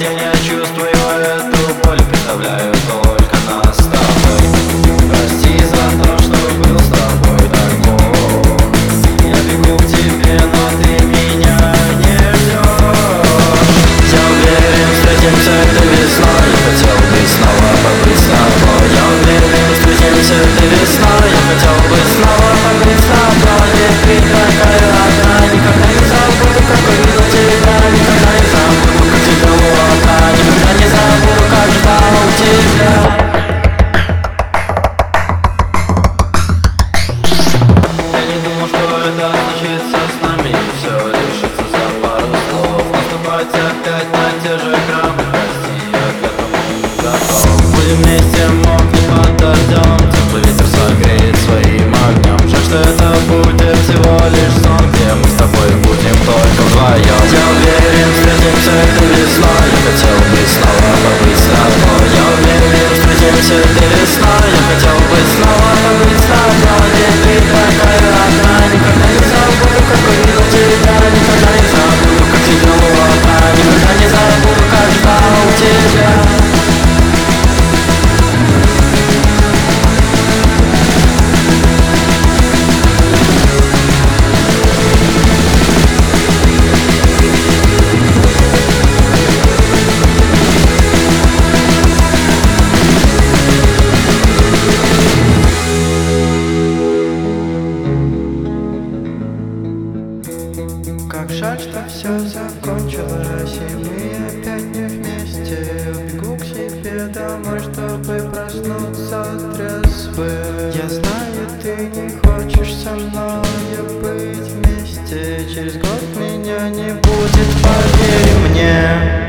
день я чувствую эту боль, представляю только нас с тобой. Прости за то, что был с тобой такой. Я бегу к тебе, но ты меня не ждешь. Я уверен, встретимся этой весной. Я хотел бы снова побыть с тобой. Я уверен, встретимся этой весной. Я хотел бы снова побыть с тобой. Ведь ты такая одна, никогда не забуду, как увидел тебя. Никогда не забуду, как тебя было одна. Никогда не забуду, как ждал тебя. Я не думал, что это случится с нами. Все решится за пару слов. Наступать опять на те же граммы. Прости, я к этому не готов. Будем вместе мокнуть под дождем. Теплый ветер согреет своим огнем. Жаль, что это будет всего лишь сон, где мы с тобой будем только вдвоем. Я уверен, встретимся этой весной. Я хотел бы снова побыть с тобой. Я уверен, встретимся этой весной. Я хотел бы снова побыть с тобой. Ведь ты такая одна. Никогда не забуду, как увидел тебя. Никогда не забуду, как сидел у окна. Никогда не забуду, как ждал тебя. Как жаль, что все закончилось, и мы опять не вместе. Убегу к себе домой, чтобы проснуться трезвым. Я знаю, ты не хочешь со мной быть вместе. Через год меня не будет, поверь мне.